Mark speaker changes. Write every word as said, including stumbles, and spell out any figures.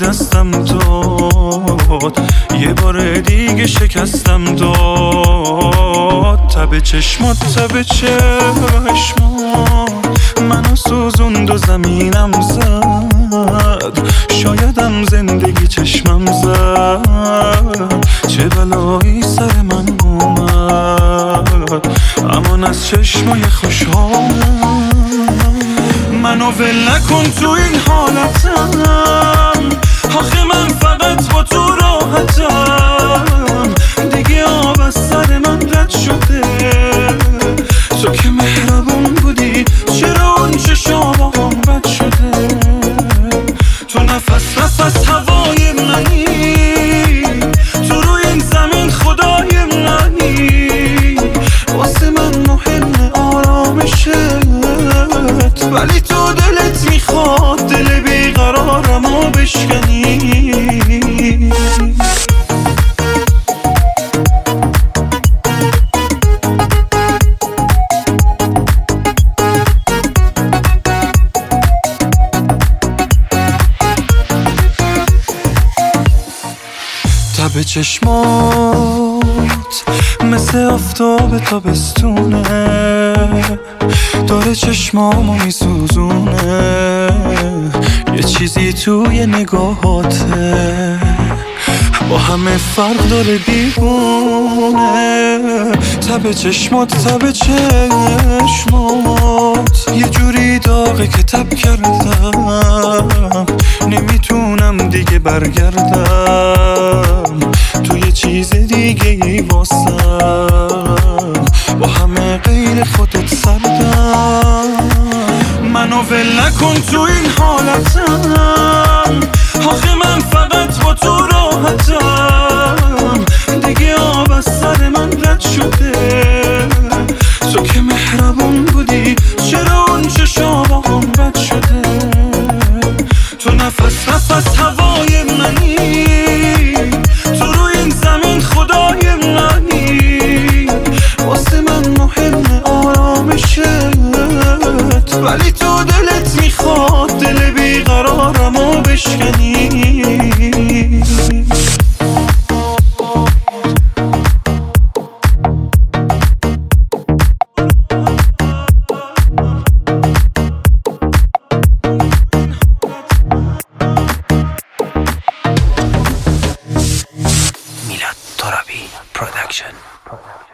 Speaker 1: دستم داد، یه بار دیگه شکستم داد. تب چشمات تب چشمات منو سوزوند و زمینم زد. شایدم زندگی چشمم زد، چه بلایی سر من اومد. امان از چشمای خوشحالم، منو ول نکن تو این حالتم. آخه من فقط با تو راحتم، دیگه آب از سر من رد شده. تو که مهربون بودی، چرا اون چشام هم بد شده؟ تو نفس نفس هوای منی، تو روی این زمین خدای منی. واسه من مهم آرامشت، ولی تو دلت میخواد دل بیقرارمو بشکنی. تب چشمات مثل آفتاب تابستونه، داره چشمامو میسوزونه. یه چیزی توی نگاهاته با همه فرق داره دیوونه. تب چشمات تب چشمات یه جوری داغه که تب کردم، نمیتونم دیگه برگردم. تو یه چیز دیگه ای واسم، با همه غیر خودت سردم. منو ول نکن تو این حالتم، آخه من فقط با تو راحتم، دیگه آب از سر من رد شده. تو که مهربون بودی، چرا اون چشام هم بد شده؟ تو نفس نفس هوای منی، تو روی این زمین خدای منی. واسه من مهم آرامشت، ولی تو دلت میخواد دل بیقرارمو بشکنی.
Speaker 2: میلاد ترابی پروداکشن.